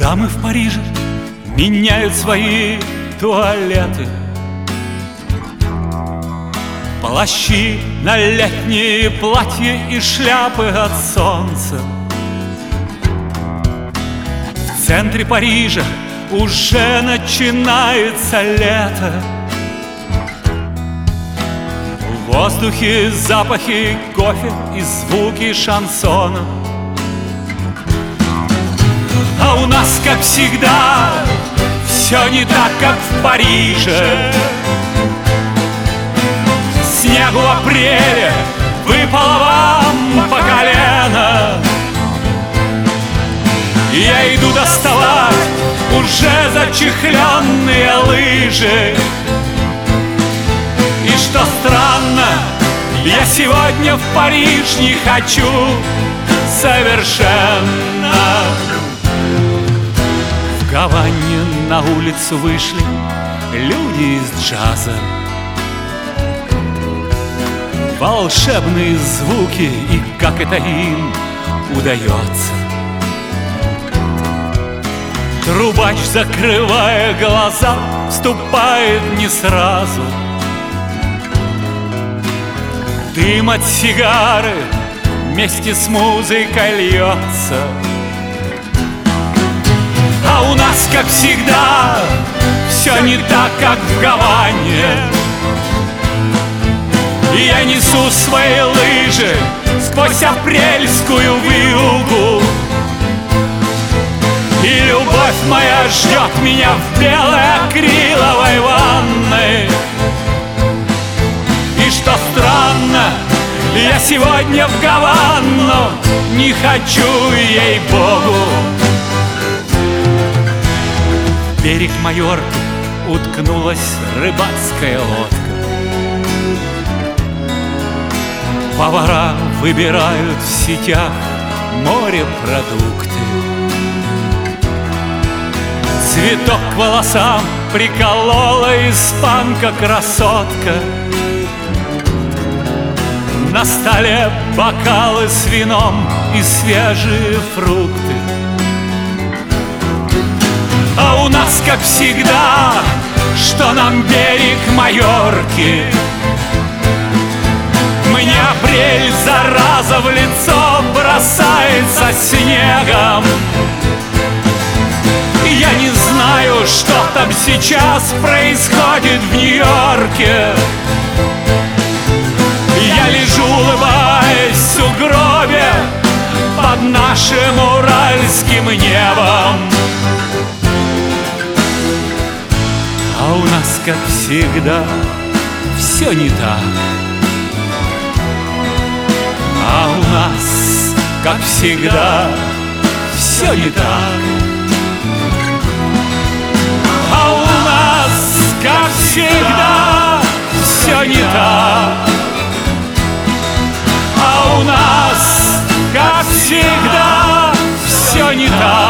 Дамы в Париже меняют свои туалеты, плащи на летние платья и шляпы от солнца. В центре Парижа уже начинается лето. В воздухе запахи кофе и звуки шансона. А у нас, как всегда, все не так, как в Париже. Снегу в апреле выпало вам по колено. Я иду доставать уже зачехленные лыжи. И что странно, я сегодня в Париж не хочу совершенно. В Гаване на улицу вышли люди из джаза. Волшебные звуки, и как это им удается. Трубач, закрывая глаза, вступает не сразу. Дым от сигары вместе с музыкой льется. А у нас, как всегда, все не так, как в Гаване. И я несу свои лыжи сквозь апрельскую вьюгу. И любовь моя ждет меня в белой акриловой ванной. И что странно, я сегодня в Гавану не хочу, ей-богу. В берег Майорки уткнулась рыбацкая лодка. Повара выбирают в сетях морепродукты. Цветок к волосам приколола испанка-красотка. На столе бокалы с вином и свежие фрукты. А у нас, как всегда, что нам берег Майорки. Мне апрель, зараза, в лицо бросается снегом. Я не знаю, что там сейчас происходит в Нью-Йорке. Я лежу, улыбаясь в сугробе под нашим уральским небом. А у нас, как всегда, все не так. А у нас, как всегда, все не так. А у нас, как всегда, все не так. А у нас, как всегда, все не так.